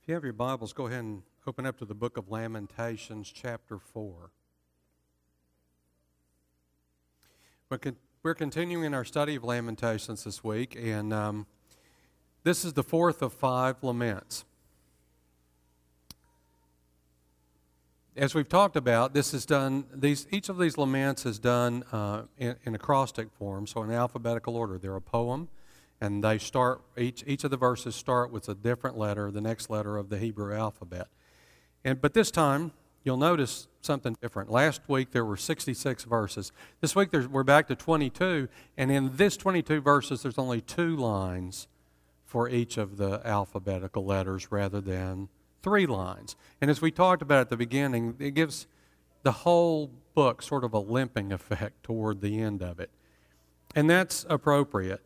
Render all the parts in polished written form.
If you have your Bibles, go ahead and open up to the book of Lamentations, chapter 4. We're continuing our study of Lamentations this week, and this is the fourth of 5 laments. As we've talked about, this is done. Each of these laments is done in acrostic form, so in alphabetical order. They're a poem. And they start, each of the verses start with a different letter, the next letter of the Hebrew alphabet. But this time, you'll notice something different. Last week, there were 66 verses. This week, we're back to 22. And in this 22 verses, there's only 2 lines for each of the alphabetical letters rather than 3 lines. And as we talked about at the beginning, it gives the whole book sort of a limping effect toward the end of it. And that's appropriate.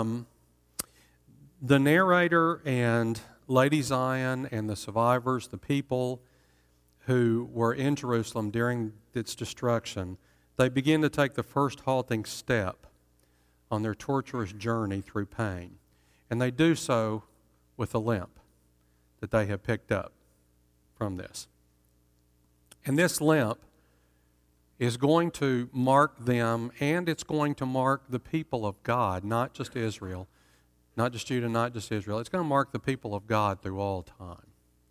The narrator and Lady Zion and the survivors, the people who were in Jerusalem during its destruction, they begin to take the first halting step on their torturous journey through pain. And they do so with a limp that they have picked up from this. And this limp is going to mark them, and it's going to mark the people of God, not just Israel, not just Judah, not just Israel. It's going to mark the people of God through all time.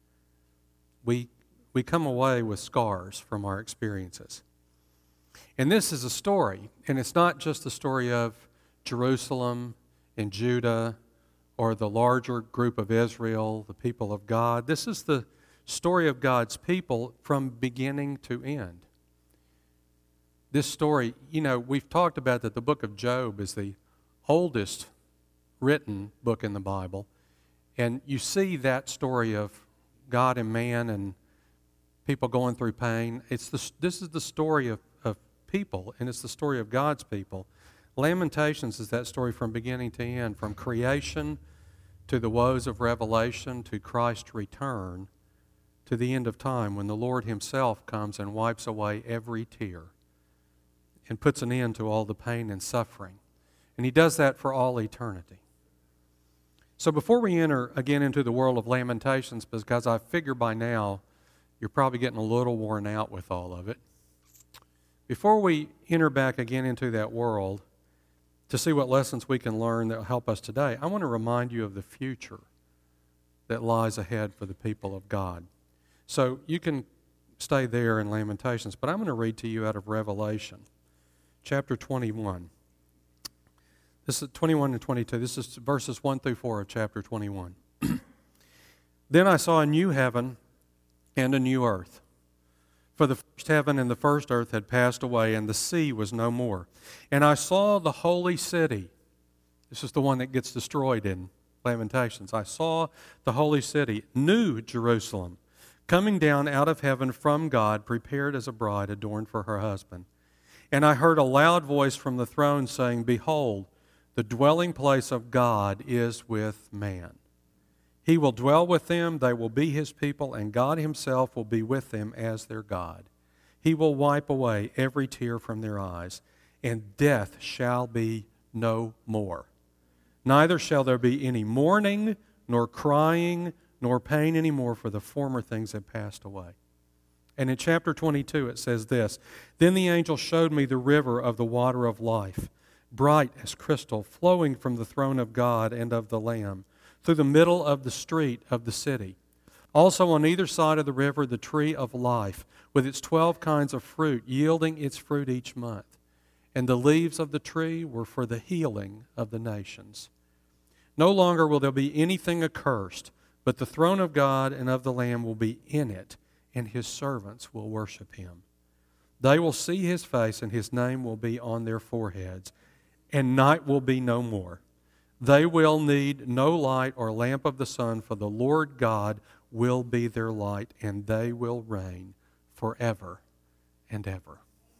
We come away with scars from our experiences. And this is a story, and it's not just the story of Jerusalem and Judah or the larger group of Israel, the people of God. This is the story of God's people from beginning to end. This story, we've talked about that the book of Job is the oldest written book in the Bible, and you see that story of God and man and people going through pain. This is the story of people, and it's the story of God's people. Lamentations is that story from beginning to end, from creation to the woes of Revelation to Christ's return to the end of time when the Lord Himself comes and wipes away every tear and puts an end to all the pain and suffering. And He does that for all eternity. So before we enter again into the world of Lamentations, because I figure by now you're probably getting a little worn out with all of it, before we enter back again into that world to see what lessons we can learn that will help us today, I want to remind you of the future that lies ahead for the people of God. So you can stay there in Lamentations, but I'm going to read to you out of Revelation, chapter 21. This is 21 and 22. This is verses 1 through 4 of chapter 21. Then I saw a new heaven and a new earth. For the first heaven and the first earth had passed away, and the sea was no more. And I saw the holy city. This is the one that gets destroyed in Lamentations. I saw the holy city, New Jerusalem, coming down out of heaven from God, prepared as a bride adorned for her husband. And I heard a loud voice from the throne saying, Behold, the dwelling place of God is with man. He will dwell with them, they will be His people, and God Himself will be with them as their God. He will wipe away every tear from their eyes, and death shall be no more. Neither shall there be any mourning, nor crying, nor pain anymore, for the former things have passed away. And in chapter 22 it says this, Then the angel showed me the river of the water of life, bright as crystal, flowing from the throne of God and of the Lamb, through the middle of the street of the city. Also on either side of the river the tree of life, with its 12 kinds of fruit, yielding its fruit each month. And the leaves of the tree were for the healing of the nations. No longer will there be anything accursed, but the throne of God and of the Lamb will be in it, and His servants will worship Him. They will see His face, and His name will be on their foreheads, and night will be no more. They will need no light or lamp of the sun, for the Lord God will be their light, and they will reign forever and ever.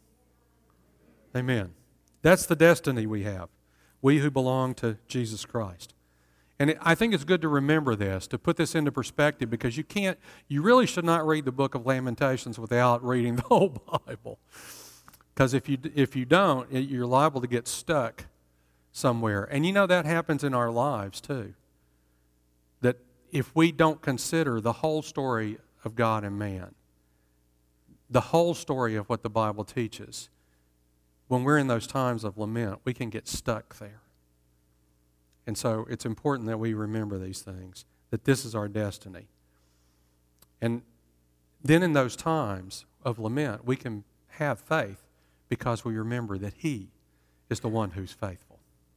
Amen. That's the destiny we have, we who belong to Jesus Christ. And I think it's good to remember this, to put this into perspective, because you really should not read the book of Lamentations without reading the whole Bible. Because if you don't, you're liable to get stuck somewhere. And that happens in our lives too. That if we don't consider the whole story of God and man, the whole story of what the Bible teaches, when we're in those times of lament, we can get stuck there. And so it's important that we remember these things, that this is our destiny. And then in those times of lament, we can have faith because we remember that He is the one who's faithful.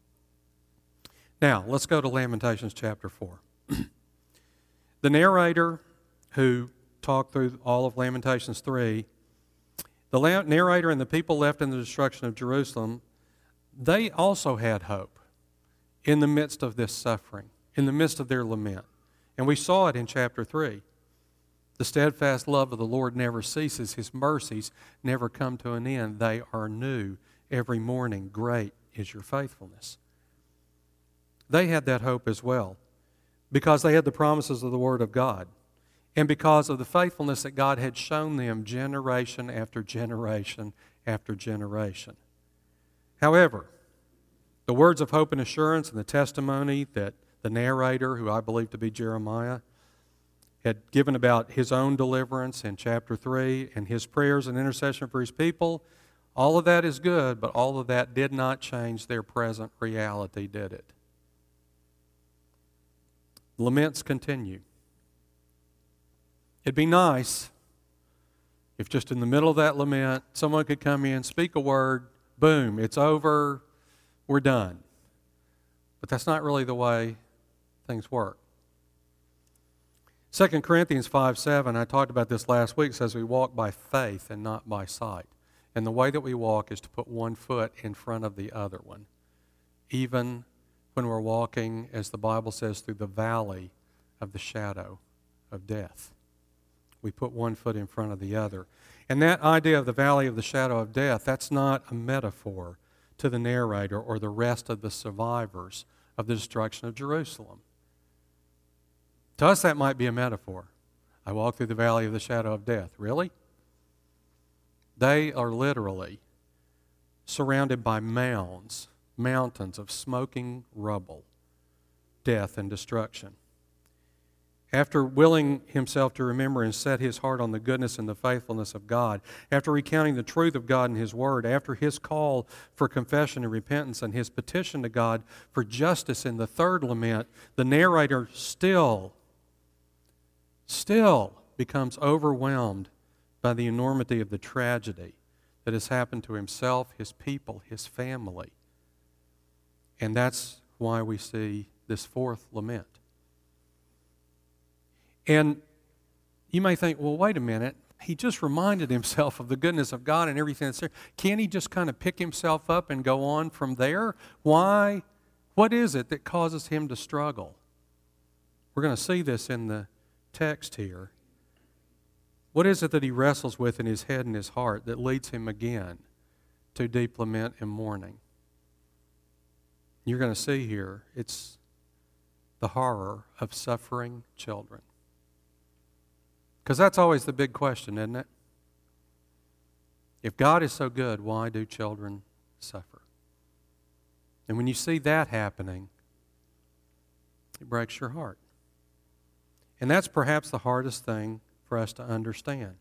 Now, let's go to Lamentations chapter 4. The narrator who talked through all of Lamentations 3, the narrator and the people left in the destruction of Jerusalem, they also had hope in the midst of this suffering, in the midst of their lament. And we saw it in chapter 3. The steadfast love of the Lord never ceases. His mercies never come to an end. They are new every morning. Great is your faithfulness. They had that hope as well because they had the promises of the Word of God and because of the faithfulness that God had shown them generation after generation after generation. However, the words of hope and assurance and the testimony that the narrator, who I believe to be Jeremiah, had given about his own deliverance in chapter 3 and his prayers and intercession for his people, all of that is good, but all of that did not change their present reality, did it? Laments continue. It'd be nice if just in the middle of that lament, someone could come in, speak a word, boom, it's over, we're done. But that's not really the way things work. 2 Corinthians 5:7, I talked about this last week, says we walk by faith and not by sight. And the way that we walk is to put one foot in front of the other one. Even when we're walking, as the Bible says, through the valley of the shadow of death. We put one foot in front of the other. And that idea of the valley of the shadow of death, that's not a metaphor to the narrator or the rest of the survivors of the destruction of Jerusalem. To us, that might be a metaphor. I walk through the valley of the shadow of death. Really? They are literally surrounded by mountains of smoking rubble, death and destruction. After willing himself to remember and set his heart on the goodness and the faithfulness of God, after recounting the truth of God and His Word, after his call for confession and repentance and his petition to God for justice in the third lament, the narrator still becomes overwhelmed by the enormity of the tragedy that has happened to himself, his people, his family. And that's why we see this fourth lament. And you may think, well, wait a minute. He just reminded himself of the goodness of God and everything that's there. Can't he just kind of pick himself up and go on from there? Why? What is it that causes him to struggle? We're going to see this in the text here. What is it that he wrestles with in his head and his heart that leads him again to deep lament and mourning? You're going to see here, it's the horror of suffering children. Because that's always the big question, isn't it? If God is so good, why do children suffer? And when you see that happening, it breaks your heart. And that's perhaps the hardest thing for us to understand.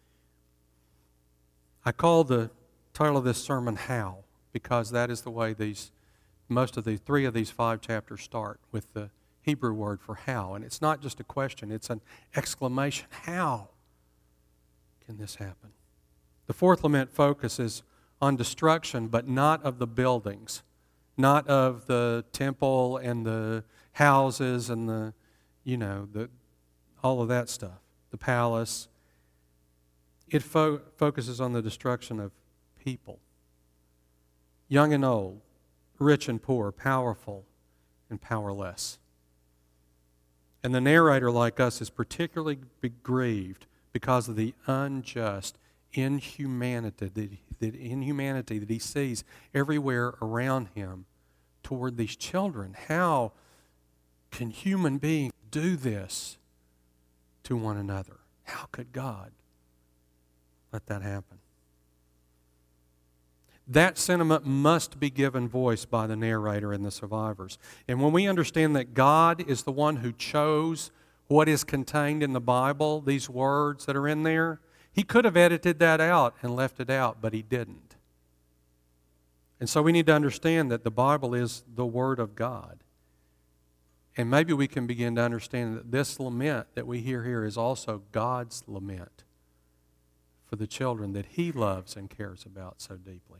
I call the title of this sermon How, because that is the way most of the 3 of these 5 chapters start, with the Hebrew word for how. And it's not just a question, it's an exclamation. How can this happen? The fourth lament focuses on destruction, but not of the buildings, not of the temple and the houses and the all of that stuff, the palace. It focuses on the destruction of people, young and old, rich and poor, powerful and powerless. And the narrator, like us, is particularly grieved because of the unjust inhumanity that he sees everywhere around him toward these children. How can human beings do this to one another? How could God let that happen? that sentiment must be given voice by the narrator and the survivors. And when we understand that God is the one who chose what is contained in the Bible, these words that are in there, He could have edited that out and left it out, but He didn't. And so we need to understand that the Bible is the Word of God. And maybe we can begin to understand that this lament that we hear here is also God's lament for the children that He loves and cares about so deeply.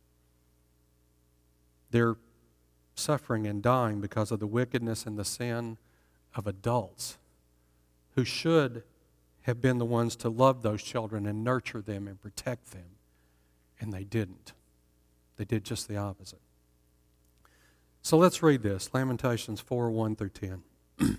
They're suffering and dying because of the wickedness and the sin of adults who should have been the ones to love those children and nurture them and protect them. And they didn't. They did just the opposite. So let's read this, Lamentations 4, 1 through 10.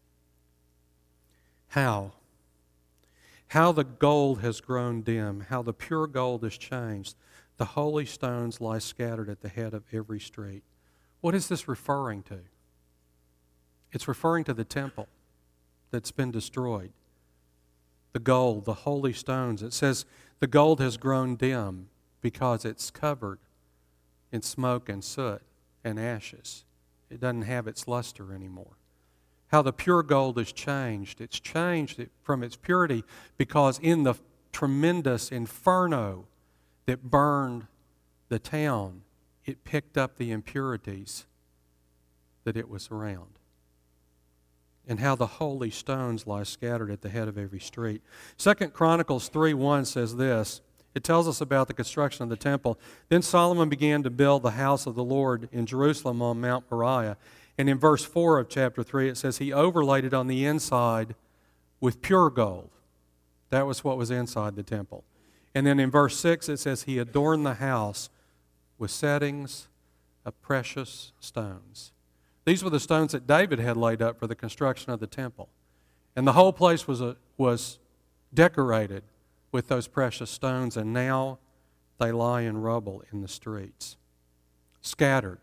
How the gold has grown dim, how the pure gold is changed. The holy stones lie scattered at the head of every street. What is this referring to? It's referring to the temple that's been destroyed. The gold, the holy stones. It says the gold has grown dim because it's covered in smoke and soot and ashes. It doesn't have its luster anymore. How the pure gold is changed. It's changed from its purity because in the tremendous inferno that burned the town, it picked up the impurities that it was around. And how the holy stones lie scattered at the head of every street. 2 Chronicles 3:1 says this. It tells us about the construction of the temple. Then Solomon began to build the house of the Lord in Jerusalem on Mount Moriah. And in verse 4 of chapter 3, it says he overlaid it on the inside with pure gold. That was what was inside the temple. And then in verse 6, it says he adorned the house with settings of precious stones. These were the stones that David had laid up for the construction of the temple. And the whole place was decorated with those precious stones, and now they lie in rubble in the streets, scattered,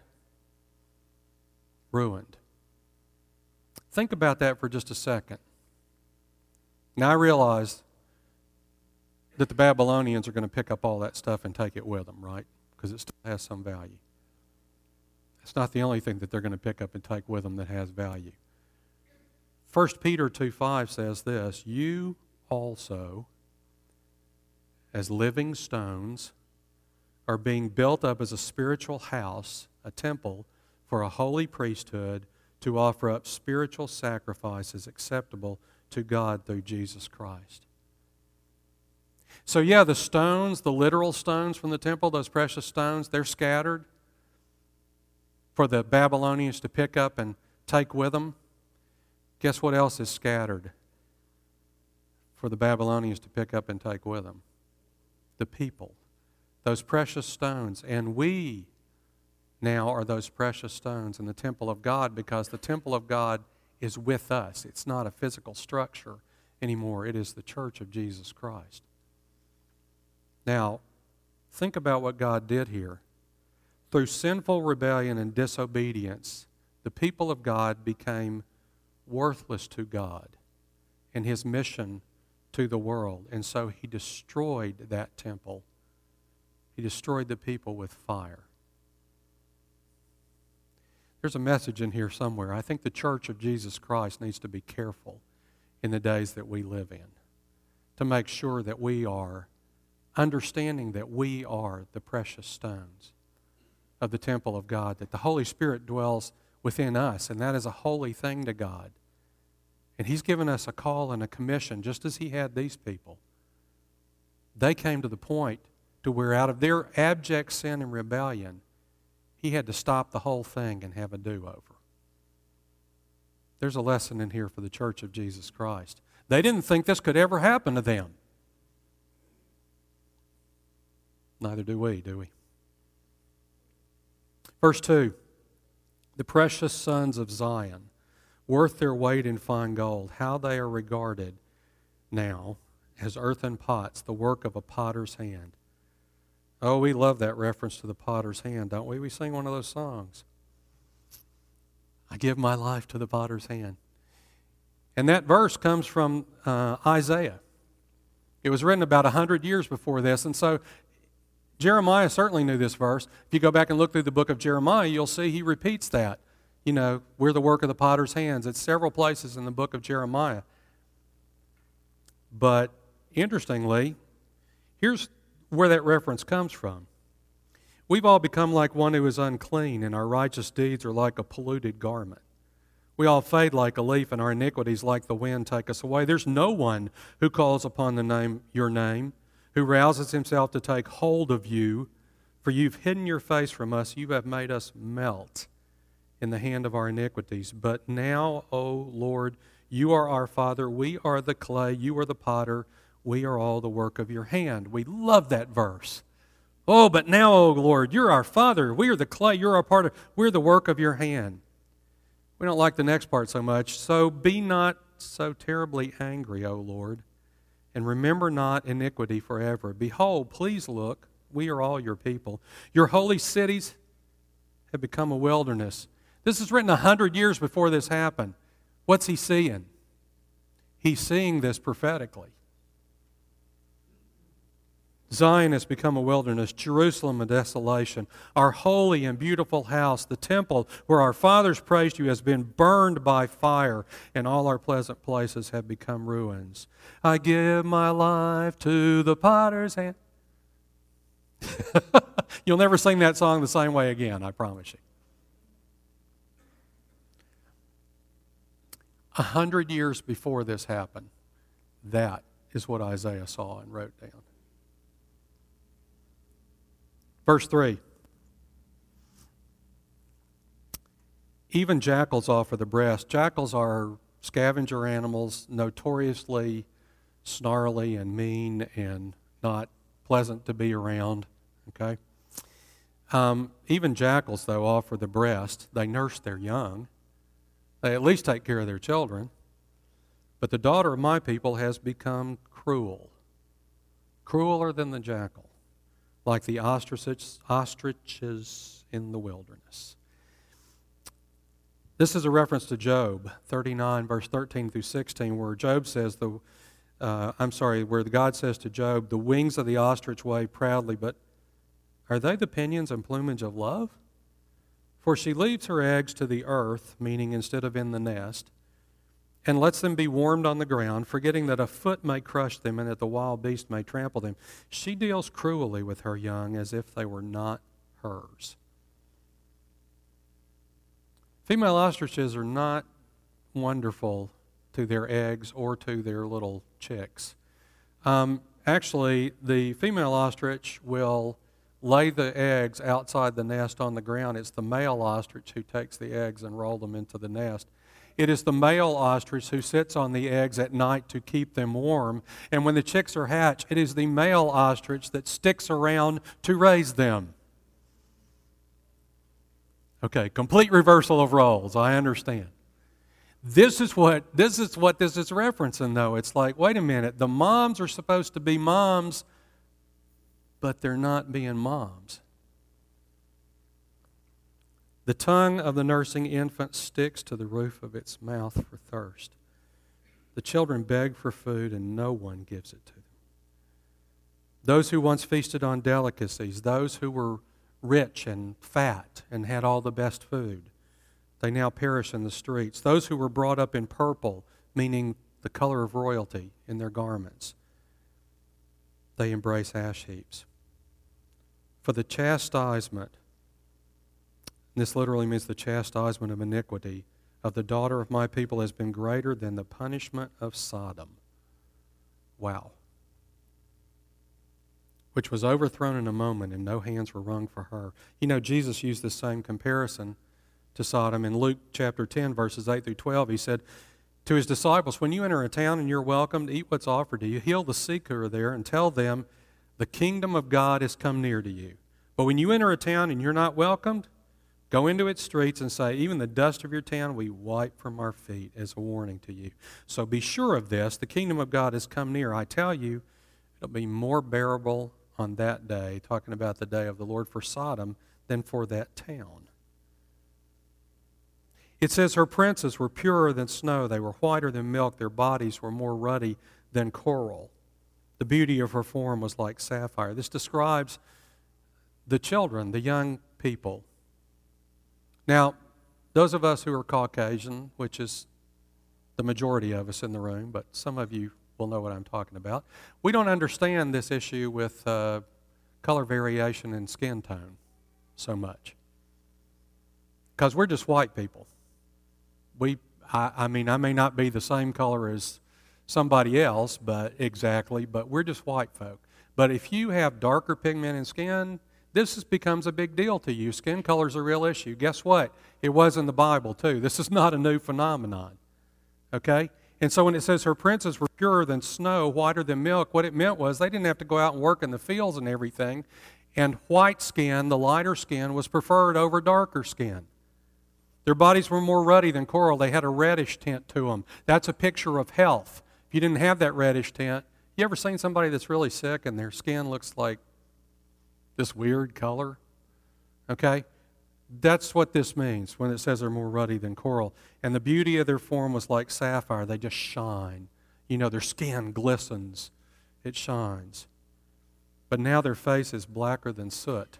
ruined. Think about that for just a second. Now I realize that the Babylonians are going to pick up all that stuff and take it with them, right? Because it still has some value. It's not the only thing that they're going to pick up and take with them that has value. 1 Peter 2:5 says this, you also, as living stones, are being built up as a spiritual house, a temple, for a holy priesthood to offer up spiritual sacrifices acceptable to God through Jesus Christ. So yeah, the stones, the literal stones from the temple, those precious stones, they're scattered for the Babylonians to pick up and take with them. Guess what else is scattered for the Babylonians to pick up and take with them? The people, those precious stones. And we now are those precious stones in the temple of God because the temple of God is with us. It's not a physical structure anymore. It is the church of Jesus Christ. Now, think about what God did here. Through sinful rebellion and disobedience, the people of God became worthless to God and His mission to the world. And so He destroyed that temple. He destroyed the people with fire. There's a message in here somewhere. I think the church of Jesus Christ needs to be careful in the days that we live in to make sure that we are understanding that we are the precious stones of the temple of God, that the Holy Spirit dwells within us, and that is a holy thing to God. And He's given us a call and a commission, just as He had these people. They came to the point to where out of their abject sin and rebellion, He had to stop the whole thing and have a do-over. There's a lesson in here for the church of Jesus Christ. They didn't think this could ever happen to them. Neither do we, do we? Verse 2, the precious sons of Zion, worth their weight in fine gold, how they are regarded now as earthen pots, the work of a potter's hand. Oh, we love that reference to the potter's hand, don't we? We sing one of those songs. I give my life to the potter's hand. And that verse comes from Isaiah. It was written about 100 years before this, and so Jeremiah certainly knew this verse. If you go back and look through the book of Jeremiah, you'll see he repeats that. We're the work of the potter's hands. It's several places in the book of Jeremiah. But interestingly, here's where that reference comes from. We've all become like one who is unclean, and our righteous deeds are like a polluted garment. We all fade like a leaf, and our iniquities like the wind take us away. There's no one who calls upon your name, who rouses himself to take hold of you, for you've hidden your face from us. You have made us melt in the hand of our iniquities. But now, O Lord, you are our Father. We are the clay. You are the potter. We are all the work of your hand. We love that verse. Oh, but now, O Lord, you're our Father. We are the clay. You're our potter. We're the work of your hand. We don't like the next part so much. So be not so terribly angry, O Lord, and remember not iniquity forever. Behold, please look, we are all your people. Your holy cities have become a wilderness. This is written 100 years before this happened. What's he seeing? He's seeing this prophetically. Zion has become a wilderness, Jerusalem a desolation. Our holy and beautiful house, the temple where our fathers praised you, has been burned by fire, and all our pleasant places have become ruins. I give my life to the potter's hand. You'll never sing that song the same way again, I promise you. 100 years before this happened, that is what Isaiah saw and wrote down. Verse 3. Even jackals offer the breast. Jackals are scavenger animals, notoriously snarly and mean and not pleasant to be around. Okay? Even jackals, though, offer the breast. They nurse their young. They at least take care of their children. But the daughter of my people has become cruel, crueler than the jackal, like the ostriches in the wilderness. This is a reference to Job 39, verse 13 through 16, where Job says, where God says to Job, the wings of the ostrich wave proudly, but are they the pinions and plumage of love? For she leaves her eggs to the earth, meaning instead of in the nest, and lets them be warmed on the ground, forgetting that a foot may crush them and that the wild beast may trample them. She deals cruelly with her young as if they were not hers. Female ostriches are not wonderful to their eggs or to their little chicks. Actually, the female ostrich will lay the eggs outside the nest on the ground. It's the male ostrich who takes the eggs and rolls them into the nest. It is the male ostrich who sits on the eggs at night to keep them warm. And when the chicks are hatched, it is the male ostrich that sticks around to raise them. Okay, complete reversal of roles, I understand. This is what this is referencing, though. It's like, wait a minute, the moms are supposed to be moms, but they're not being moms. The tongue of the nursing infant sticks to the roof of its mouth for thirst. The children beg for food, and no one gives it to them. Those who once feasted on delicacies, those who were rich and fat and had all the best food, they now perish in the streets. Those who were brought up in purple, meaning the color of royalty in their garments, they embrace ash heaps. For the chastisement, and this literally means the chastisement of iniquity, of the daughter of my people has been greater than the punishment of Sodom. Wow. Which was overthrown in a moment, and no hands were wrung for her. You know, Jesus used the same comparison to Sodom. In Luke chapter 10, verses 8 through 12, he said to his disciples, when you enter a town and you're welcomed, eat what's offered to you, heal the sick who are there, and tell them, the kingdom of God has come near to you. But when you enter a town and you're not welcomed, go into its streets and say, even the dust of your town we wipe from our feet as a warning to you. So be sure of this, the kingdom of God has come near. I tell you, it'll be more bearable on that day, talking about the day of the Lord, for Sodom than for that town. It says her princes were purer than snow. They were whiter than milk. Their bodies were more ruddy than coral. The beauty of her form was like sapphire. This describes the children, the young people. Now, those of us who are Caucasian, which is the majority of us in the room, but some of you will know what I'm talking about, we don't understand this issue with color variation and skin tone so much. Because we're just white people. I mean, I may not be the same color as somebody else, but we're just white folk. But if you have darker pigment in skin, becomes a big deal to you. Skin color is a real issue. Guess what? It was in the Bible too. This is not a new phenomenon. Okay? And so when it says her princes were purer than snow, whiter than milk, what it meant was they didn't have to go out and work in the fields and everything. And white skin, the lighter skin, was preferred over darker skin. Their bodies were more ruddy than coral. They had a reddish tint to them. That's a picture of health. If you didn't have that reddish tint, you ever seen somebody that's really sick and their skin looks like this weird color? Okay? That's what this means when it says they're more ruddy than coral. And the beauty of their form was like sapphire. They just shine. You know, their skin glistens. It shines. But now their face is blacker than soot.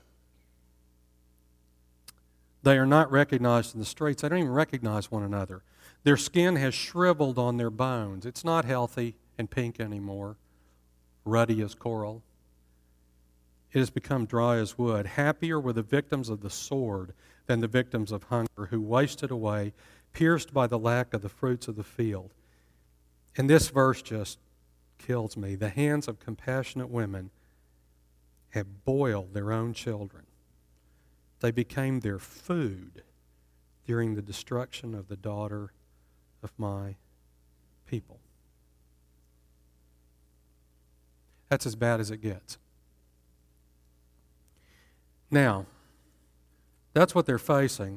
They are not recognized in the streets. They don't even recognize one another. Their skin has shriveled on their bones. It's not healthy and pink anymore, ruddy as coral. It has become dry as wood. Happier were the victims of the sword than the victims of hunger, who wasted away, pierced by the lack of the fruits of the field. And this verse just kills me. The hands of compassionate women have boiled their own children. They became their food during the destruction of the daughter of my people. That's as bad as it gets. Now, that's what they're facing.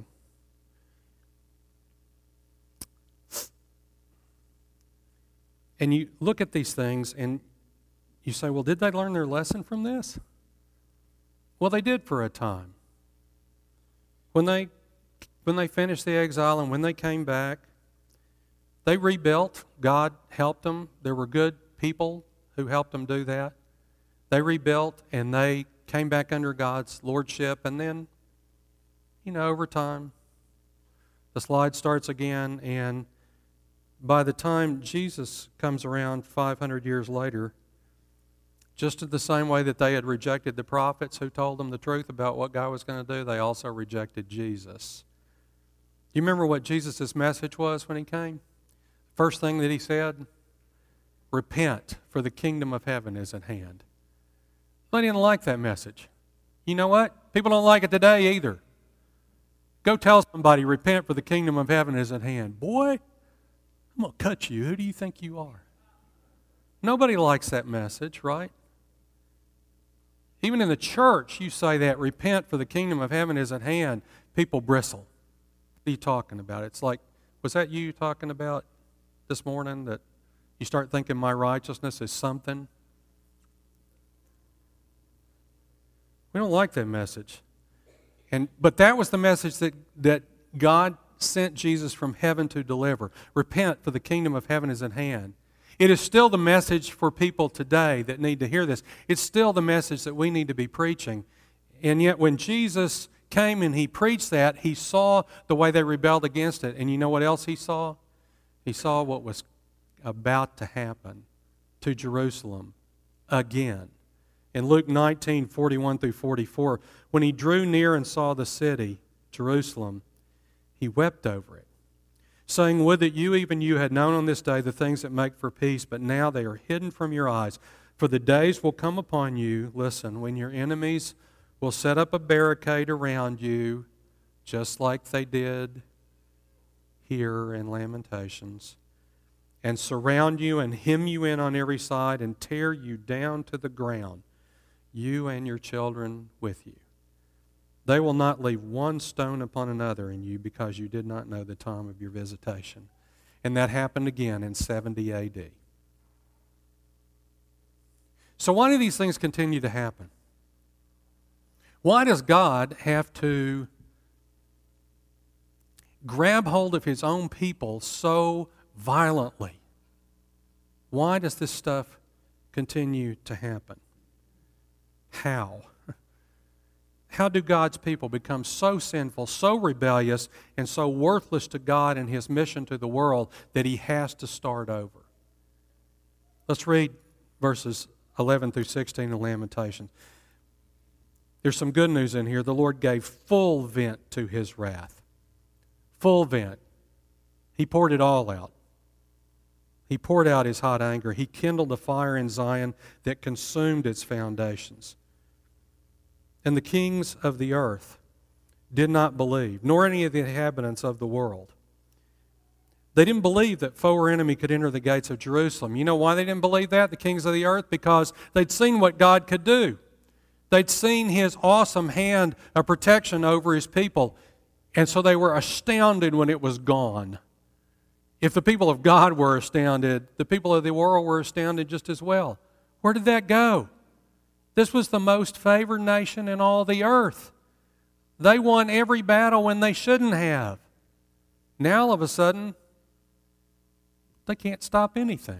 And you look at these things and you say, well, did they learn their lesson from this? Well, they did for a time. When they finished the exile and when they came back, they rebuilt. God helped them. There were good people who helped them do that. They rebuilt and they came back under God's lordship. And then, over time, the slide starts again. And by the time Jesus comes around 500 years later, just in the same way that they had rejected the prophets who told them the truth about what God was going to do, they also rejected Jesus. You remember what Jesus' message was when he came? First thing that he said, repent, for the kingdom of heaven is at hand. They didn't like that message. You know what? People don't like it today either. Go tell somebody, repent, for the kingdom of heaven is at hand. Boy, I'm going to cut you. Who do you think you are? Nobody likes that message, right? Even in the church, you say that, repent for the kingdom of heaven is at hand. People bristle. What are you talking about? It's like, was that you talking about this morning, that you start thinking my righteousness is something? We don't like that message. But that was the message that God sent Jesus from heaven to deliver. Repent, for the kingdom of heaven is at hand. It is still the message for people today that need to hear this. It's still the message that we need to be preaching. And yet when Jesus came and he preached that, he saw the way they rebelled against it. And you know what else he saw? He saw what was about to happen to Jerusalem again. In Luke 19:41-44, when he drew near and saw the city, Jerusalem, he wept over it, saying, would that you, even you, had known on this day the things that make for peace, but now they are hidden from your eyes. For the days will come upon you, listen, when your enemies will set up a barricade around you, just like they did here in Lamentations, and surround you and hem you in on every side and tear you down to the ground, you and your children with you. They will not leave one stone upon another in you, because you did not know the time of your visitation. And that happened again in 70 A.D. So why do these things continue to happen? Why does God have to grab hold of his own people so violently? Why does this stuff continue to happen? How? How do God's people become so sinful, so rebellious, and so worthless to God and His mission to the world that He has to start over? Let's read verses 11 through 16 of Lamentations. There's some good news in here. The Lord gave full vent to His wrath. Full vent. He poured it all out. He poured out His hot anger. He kindled a fire in Zion that consumed its foundations. And the kings of the earth did not believe, nor any of the inhabitants of the world. They didn't believe that foe or enemy could enter the gates of Jerusalem. You know why they didn't believe that, the kings of the earth? Because they'd seen what God could do. They'd seen His awesome hand of protection over His people, and so they were astounded when it was gone. If the people of God were astounded, the people of the world were astounded just as well. Where did that go? This was the most favored nation in all the earth. They won every battle when they shouldn't have. Now all of a sudden, they can't stop anything.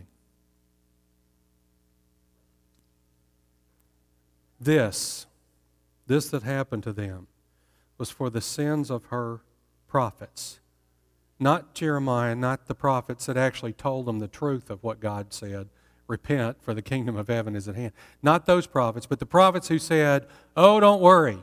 This that happened to them was for the sins of her prophets. Not Jeremiah, not the prophets that actually told them the truth of what God said. Repent, for the kingdom of heaven is at hand. Not those prophets, but the prophets who said, oh, don't worry.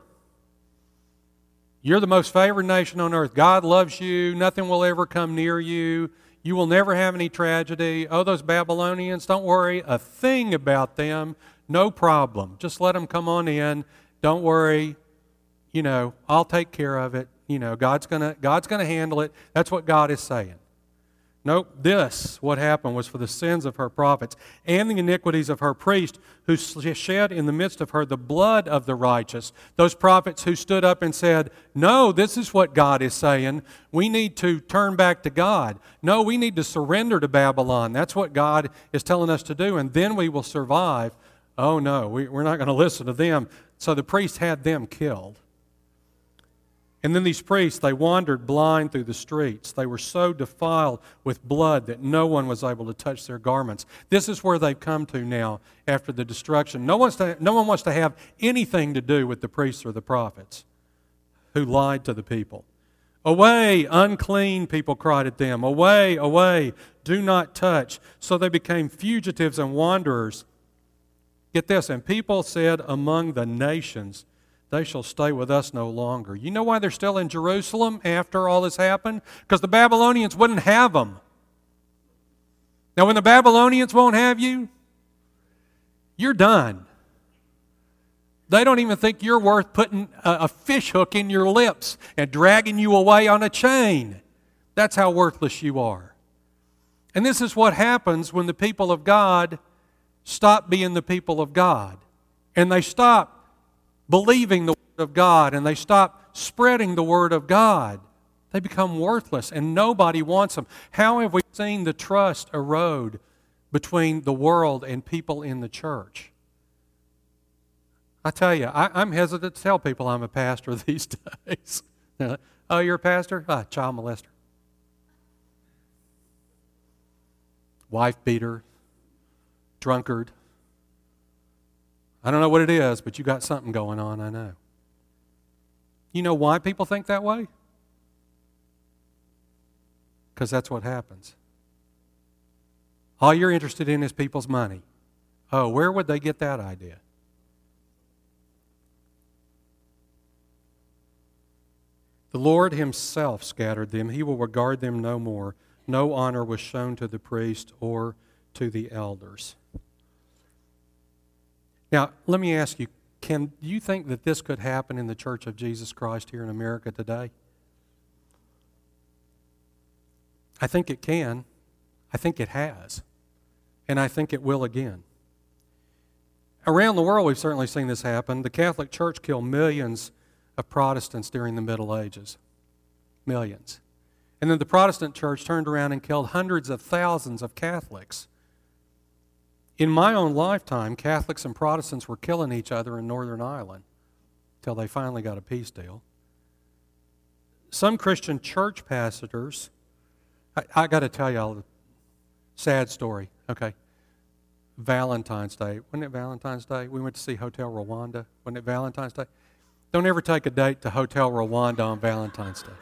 You're the most favored nation on earth. God loves you. Nothing will ever come near you. You will never have any tragedy. Oh, those Babylonians, don't worry a thing about them. No problem. Just let them come on in. Don't worry. I'll take care of it. God's gonna handle it. That's what God is saying. Nope, what happened was for the sins of her prophets and the iniquities of her priests who shed in the midst of her the blood of the righteous. Those prophets who stood up and said, no, this is what God is saying. We need to turn back to God. No, we need to surrender to Babylon. That's what God is telling us to do, and then we will survive. Oh no, we're not going to listen to them. So the priests had them killed. And then these priests, they wandered blind through the streets. They were so defiled with blood that no one was able to touch their garments. This is where they've come to now after the destruction. No one wants to have anything to do with the priests or the prophets who lied to the people. Away, unclean, people cried at them. Away, away, do not touch. So they became fugitives and wanderers. Get this, and people said among the nations, they shall stay with us no longer. You know why they're still in Jerusalem after all this happened? Because the Babylonians wouldn't have them. Now, when the Babylonians won't have you, you're done. They don't even think you're worth putting a fish hook in your lips and dragging you away on a chain. That's how worthless you are. And this is what happens when the people of God stop being the people of God. And they stop believing the Word of God, and they stop spreading the Word of God. They become worthless, and nobody wants them. How have we seen the trust erode between the world and people in the church? I tell you, I'm hesitant to tell people I'm a pastor these days. Oh, you're a pastor? Child molester. Wife beater. Drunkard. I don't know what it is, but you got something going on, I know. You know why people think that way? Because that's what happens. All you're interested in is people's money. Oh, where would they get that idea? The Lord Himself scattered them. He will regard them no more. No honor was shown to the priest or to the elders. Now, let me ask you, do you think that this could happen in the Church of Jesus Christ here in America today? I think it can. I think it has. And I think it will again. Around the world, we've certainly seen this happen. The Catholic Church killed millions of Protestants during the Middle Ages. Millions. And then the Protestant Church turned around and killed hundreds of thousands of Catholics. In my own lifetime, Catholics and Protestants were killing each other in Northern Ireland until they finally got a peace deal. Some Christian church pastors, I got to tell you all the sad story. Okay. Valentine's Day. Wasn't it Valentine's Day? We went to see Hotel Rwanda. Wasn't it Valentine's Day? Don't ever take a date to Hotel Rwanda on Valentine's Day.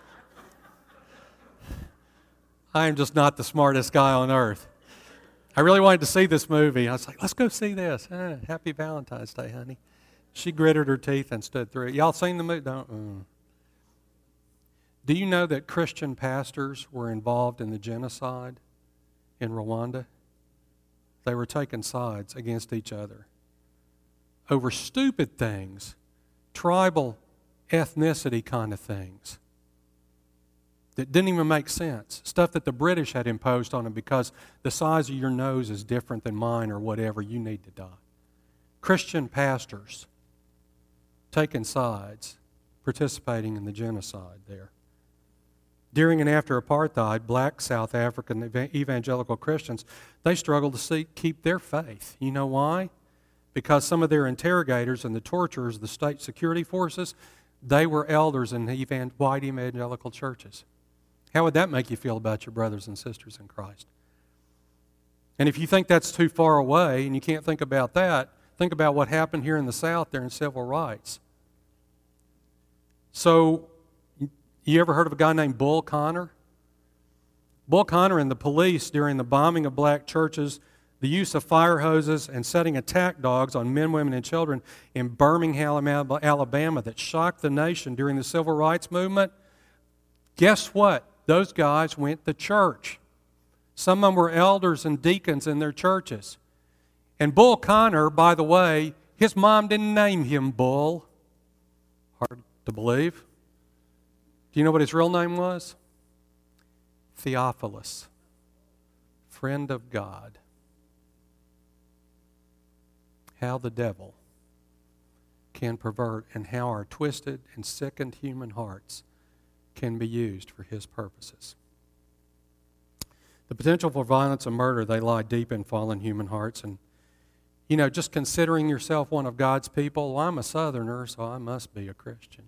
I am just not the smartest guy on earth. I really wanted to see this movie. I was like, let's go see this. Happy Valentine's Day, honey. She gritted her teeth and stood through it. Y'all seen the movie? Don't. Do you know that Christian pastors were involved in the genocide in Rwanda? They were taking sides against each other over stupid things, tribal ethnicity kind of things that didn't even make sense, stuff that the British had imposed on them because the size of your nose is different than mine or whatever, you need to die. Christian pastors taking sides, participating in the genocide there. During and after apartheid, black South African evangelical Christians, they struggled to keep their faith. You know why? Because some of their interrogators and the torturers of the state security forces, they were elders in white evangelical churches. How would that make you feel about your brothers and sisters in Christ? And if you think that's too far away and you can't think about that, think about what happened here in the South during civil rights. So, you ever heard of a guy named Bull Connor? Bull Connor and the police, during the bombing of black churches, the use of fire hoses and setting attack dogs on men, women, and children in Birmingham, Alabama that shocked the nation during the civil rights movement, guess what? Those guys went to church. Some of them were elders and deacons in their churches. And Bull Connor, by the way, his mom didn't name him Bull. Hard to believe. Do you know what his real name was? Theophilus, friend of God. How the devil can pervert and how our twisted and sickened human hearts can be used for his purposes. The potential for violence and murder, they lie deep in fallen human hearts. And, you know, just considering yourself one of God's people, well, I'm a Southerner, so I must be a Christian.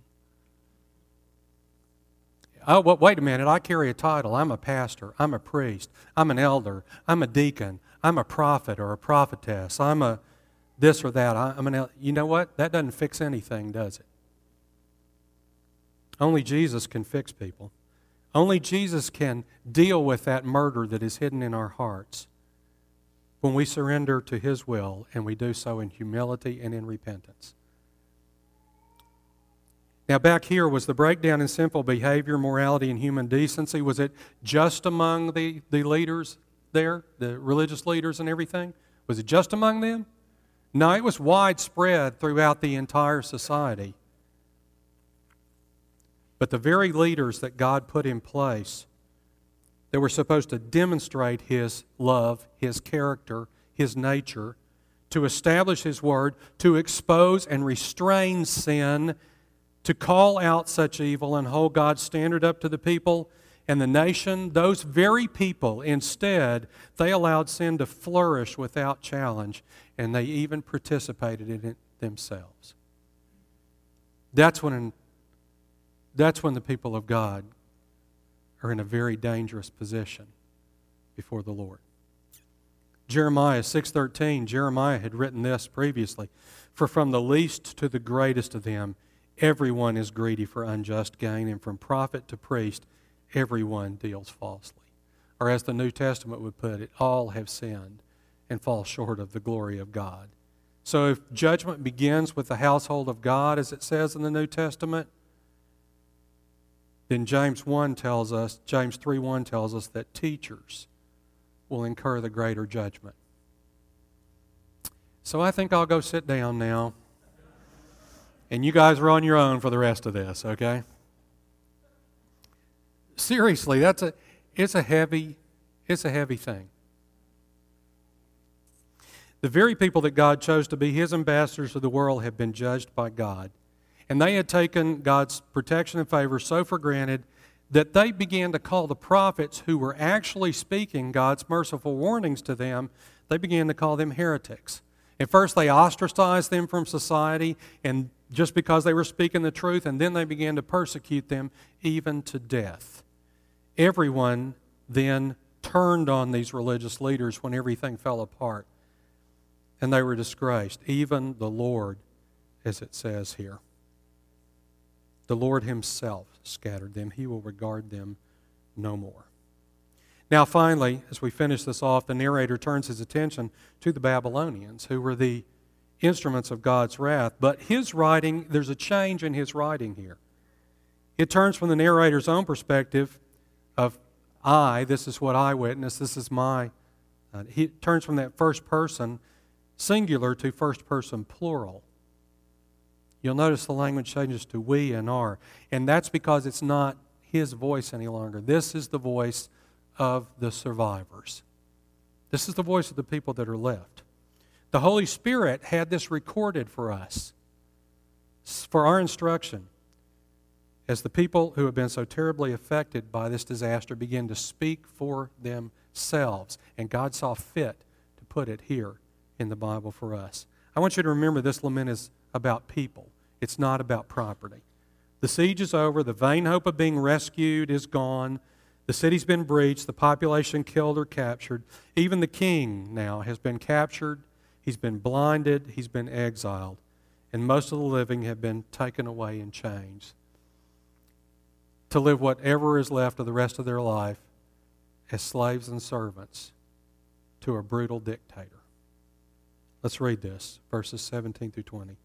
Oh, well, wait a minute, I carry a title. I'm a pastor. I'm a priest. I'm an elder. I'm a deacon. I'm a prophet or a prophetess. I'm a this or that. You know what? That doesn't fix anything, does it? Only Jesus can fix people. Only Jesus can deal with that murder that is hidden in our hearts when we surrender to His will and we do so in humility and in repentance. Now back here, was the breakdown in sinful behavior, morality, and human decency, was it just among the leaders there, the religious leaders and everything? Was it just among them? No, it was widespread throughout the entire society. But the very leaders that God put in place that were supposed to demonstrate His love, His character, His nature, to establish His word, to expose and restrain sin, to call out such evil and hold God's standard up to the people and the nation, those very people, instead, they allowed sin to flourish without challenge, and they even participated in it themselves. That's when the people of God are in a very dangerous position before the Lord. Jeremiah 6:13, Jeremiah had written this previously, "For from the least to the greatest of them, everyone is greedy for unjust gain, and from prophet to priest, everyone deals falsely." Or as the New Testament would put it, all have sinned and fall short of the glory of God. So if judgment begins with the household of God, as it says in the New Testament, then James 3:1 tells us that teachers will incur the greater judgment. So I think I'll go sit down now. And you guys are on your own for the rest of this, okay? Seriously, it's a heavy thing. The very people that God chose to be His ambassadors to the world have been judged by God. And they had taken God's protection and favor so for granted that they began to call the prophets who were actually speaking God's merciful warnings to them, they began to call them heretics. At first they ostracized them from society, and just because they were speaking the truth, and then they began to persecute them even to death. Everyone then turned on these religious leaders when everything fell apart, and they were disgraced, even the Lord, as it says here. The Lord himself scattered them. He will regard them no more. Now finally, as we finish this off, the narrator turns his attention to the Babylonians, who were the instruments of God's wrath. But his writing, there's a change in his writing here. It turns from the narrator's own perspective of this is what I witnessed, this is my. He turns from that first person singular to first person plural. You'll notice the language changes to we and our. And that's because it's not his voice any longer. This is the voice of the survivors. This is the voice of the people that are left. The Holy Spirit had this recorded for us, for our instruction, as the people who have been so terribly affected by this disaster begin to speak for themselves. And God saw fit to put it here in the Bible for us. I want you to remember this lament is about people. It's not about property. The siege is over. The vain hope of being rescued is gone. The city's been breached. The population killed or captured. Even the king now has been captured. He's been blinded. He's been exiled. And most of the living have been taken away in chains to live whatever is left of the rest of their life as slaves and servants to a brutal dictator. Let's read this, verses 17 through 20.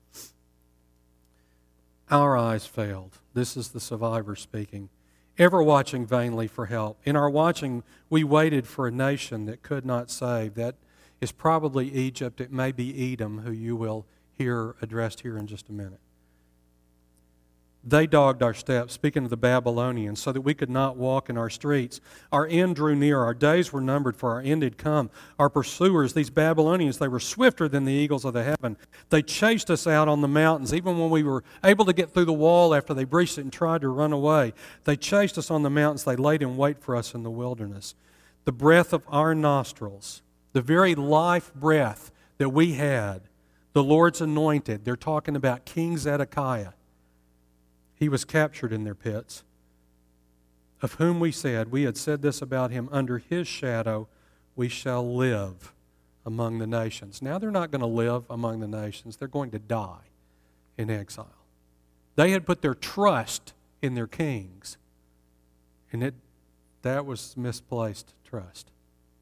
Our eyes failed. This is the survivor speaking. Ever watching vainly for help. In our watching, we waited for a nation that could not save. That is probably Egypt. It may be Edom, who you will hear addressed here in just a minute. They dogged our steps, speaking of the Babylonians, so that we could not walk in our streets. Our end drew near. Our days were numbered, for our end had come. Our pursuers, these Babylonians, they were swifter than the eagles of the heaven. They chased us out on the mountains, even when we were able to get through the wall after they breached it and tried to run away. They chased us on the mountains. They laid in wait for us in the wilderness. The breath of our nostrils, the very life breath that we had, the Lord's anointed. They're talking about King Zedekiah. He was captured in their pits, of whom we had said this about him, under his shadow we shall live among the nations. Now they're not going to live among the nations. They're going to die in exile. They had put their trust in their kings, and that was misplaced trust.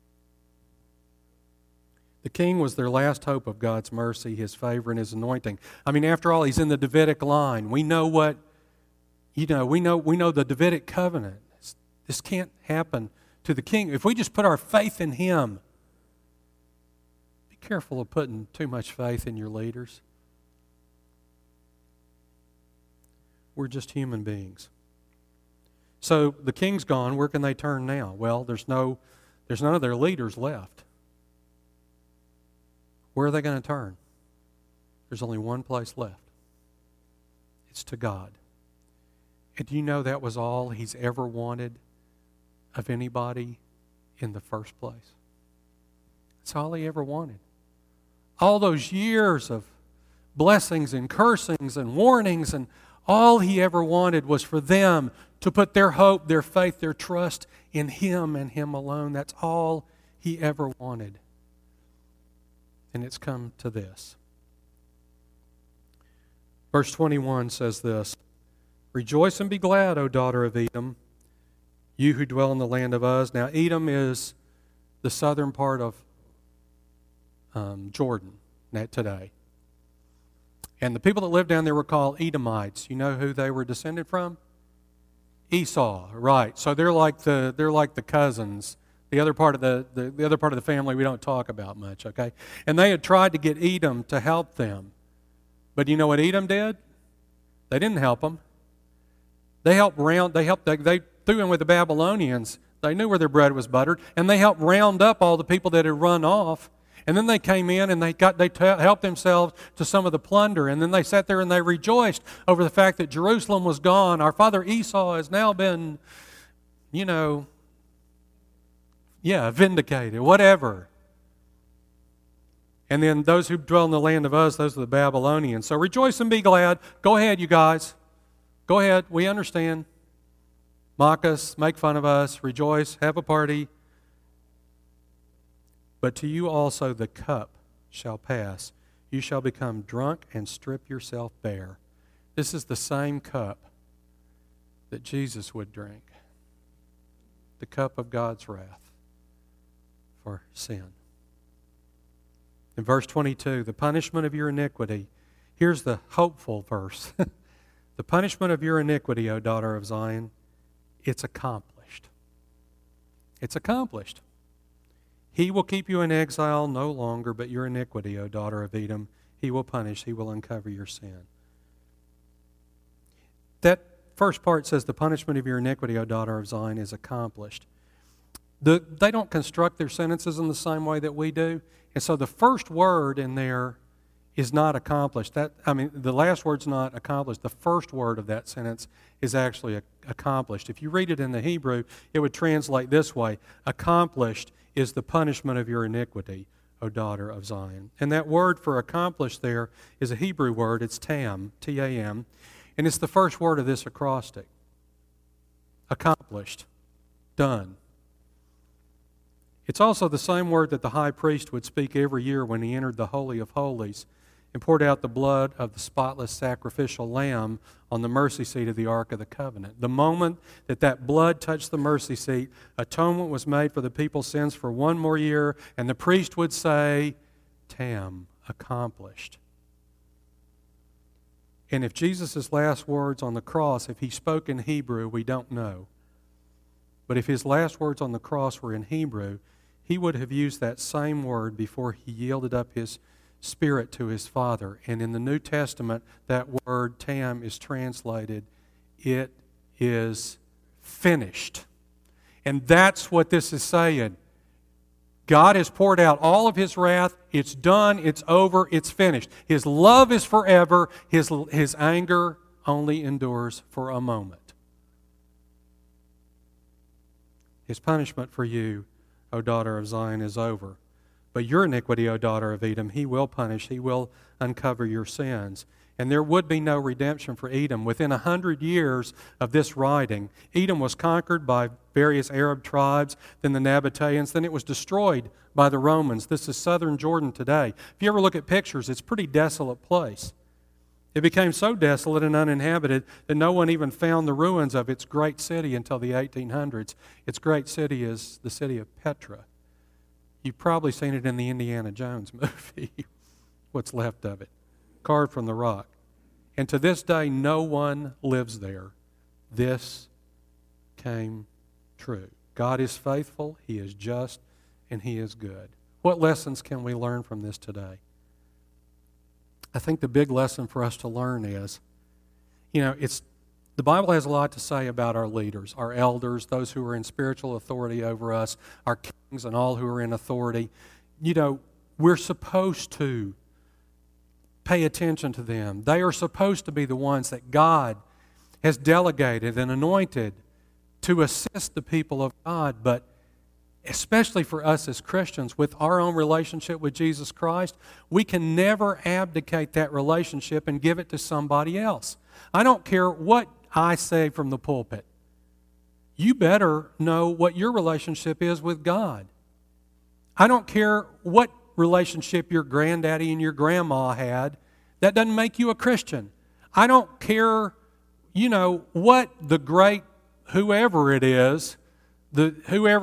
The king was their last hope of God's mercy, his favor, and his anointing. I mean, after all, he's in the Davidic line. We know what we know the Davidic covenant. This can't happen to the king. If we just put our faith in him, be careful of putting too much faith in your leaders. We're just human beings. So the king's gone. Where can they turn now? Well, there's none of their leaders left. Where are they going to turn? There's only one place left. It's to God. And do you know that was all he's ever wanted of anybody in the first place? That's all he ever wanted. All those years of blessings and cursings and warnings, and all he ever wanted was for them to put their hope, their faith, their trust in him and him alone. That's all he ever wanted. And it's come to this. Verse 21 says this, Rejoice and be glad, O daughter of Edom, you who dwell in the land of Uz. Now, Edom is the southern part of Jordan today. And the people that lived down there were called Edomites. You know who they were descended from? Esau, right. So they're like the cousins. The other part of the family we don't talk about much, okay? And they had tried to get Edom to help them. But you know what Edom did? They didn't help them. They threw in with the Babylonians. They knew where their bread was buttered, and they helped round up all the people that had run off. And then they came in and they helped themselves to some of the plunder. And then they sat there and they rejoiced over the fact that Jerusalem was gone. Our father Esau has now been, vindicated, whatever. And then those who dwell in the land of Uz, those are the Babylonians. So rejoice and be glad. Go ahead, you guys. Go ahead. We understand. Mock us, make fun of us, rejoice, have a party. But to you also the cup shall pass. You shall become drunk and strip yourself bare. This is the same cup that Jesus would drink the cup of God's wrath for sin. In verse 22, the punishment of your iniquity, here's the hopeful verse. The punishment of your iniquity, O daughter of Zion, it's accomplished. It's accomplished. He will keep you in exile no longer, but your iniquity, O daughter of Edom, He will punish, He will uncover your sin. That first part says, the punishment of your iniquity, O daughter of Zion, is accomplished. They don't construct their sentences in the same way that we do. And so the first word in there is not accomplished. The last word's not accomplished. The first word of that sentence is actually accomplished. If you read it in the Hebrew, it would translate this way: accomplished is the punishment of your iniquity, O daughter of Zion. And that word for accomplished there is a Hebrew word. It's tam, T-A-M. And it's the first word of this acrostic. Accomplished. Done. It's also the same word that the high priest would speak every year when he entered the Holy of Holies and poured out the blood of the spotless sacrificial lamb on the mercy seat of the Ark of the Covenant. The moment that that blood touched the mercy seat, atonement was made for the people's sins for one more year, and the priest would say, tam, accomplished. And if Jesus' last words on the cross, if He spoke in Hebrew, we don't know. But if His last words on the cross were in Hebrew, He would have used that same word before He yielded up His Spirit to His Father. And in the New Testament, that word tam is translated, it is finished. And that's what this is saying. God has poured out all of His wrath. It's done. It's over. It's finished. His love is forever. His anger only endures for a moment. His punishment for you, O daughter of Zion, is over. But your iniquity, O daughter of Edom, He will punish. He will uncover your sins. And there would be no redemption for Edom. Within 100 years of this writing, Edom was conquered by various Arab tribes, then the Nabateans, then it was destroyed by the Romans. This is southern Jordan today. If you ever look at pictures, it's a pretty desolate place. It became so desolate and uninhabited that no one even found the ruins of its great city until the 1800s. Its great city is the city of Petra. You've probably seen it in the Indiana Jones movie, what's left of it, carved from the rock. And to this day, no one lives there. This came true. God is faithful, He is just, and He is good. What lessons can we learn from this today? I think the big lesson for us to learn is, the Bible has a lot to say about our leaders, our elders, those who are in spiritual authority over us, our kings and all who are in authority. We're supposed to pay attention to them. They are supposed to be the ones that God has delegated and anointed to assist the people of God, but especially for us as Christians, with our own relationship with Jesus Christ, we can never abdicate that relationship and give it to somebody else. I don't care what I say from the pulpit. You better know what your relationship is with God. I don't care what relationship your granddaddy and your grandma had. That doesn't make you a Christian. I don't care, what the great whoever it is, the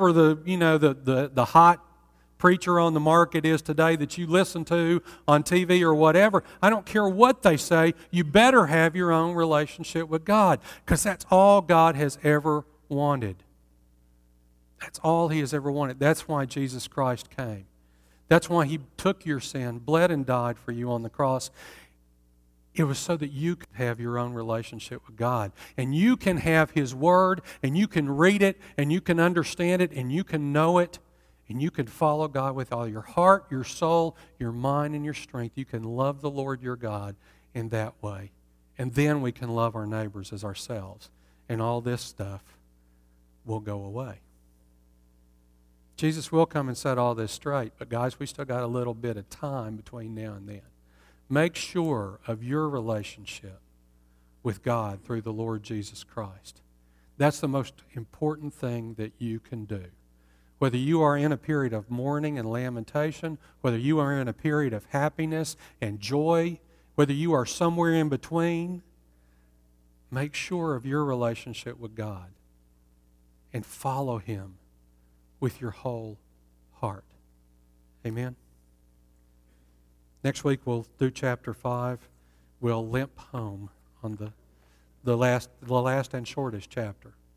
hot preacher on the market is today that you listen to on TV or whatever. I don't care what they say. You better have your own relationship with God, because that's all God has ever wanted. That's all He has ever wanted. That's why Jesus Christ came. That's why He took your sin, bled and died for you on the cross. It was so that you could have your own relationship with God. And you can have His Word, and you can read it, and you can understand it, and you can know it, and you can follow God with all your heart, your soul, your mind, and your strength. You can love the Lord your God in that way. And then we can love our neighbors as ourselves. And all this stuff will go away. Jesus will come and set all this straight, but guys, we still got a little bit of time between now and then. Make sure of your relationship with God through the Lord Jesus Christ. That's the most important thing that you can do. Whether you are in a period of mourning and lamentation, whether you are in a period of happiness and joy, whether you are somewhere in between, make sure of your relationship with God and follow Him with your whole heart. Amen? Next week we'll do chapter 5. We'll limp home on the last and shortest chapter.